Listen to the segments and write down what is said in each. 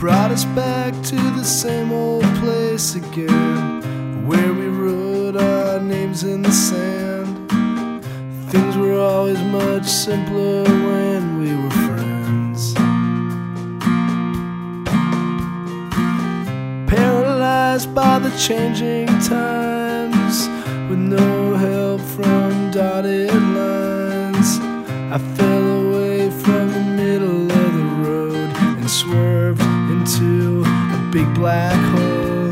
brought us back to the same old place again, where we wrote our names in the sand. Things were always much simpler when we were friends. Paralyzed by the changing times, with no help from dotted lines, I fell away from the middle of the road and swerved into a big black hole.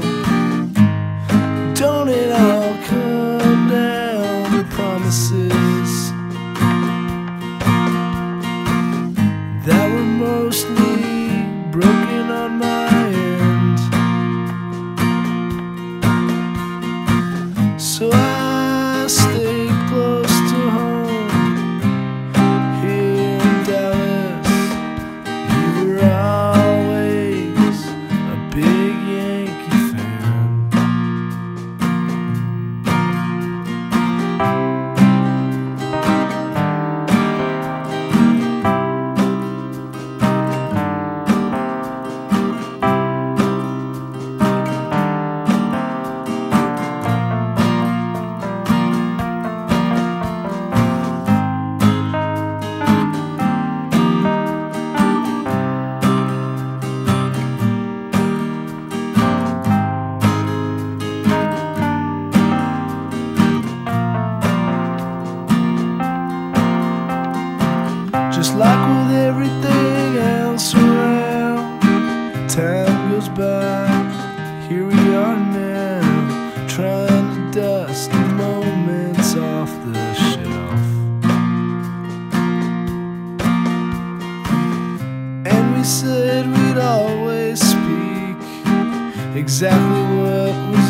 Don't it all come down to promises that were mostly broken on my end? So I stayed close to home here in Dallas. You were always a big Yankee fan. Just like with everything else around, time goes by, here we are now, trying to dust the moments off the shelf. And we said we'd always speak exactly what was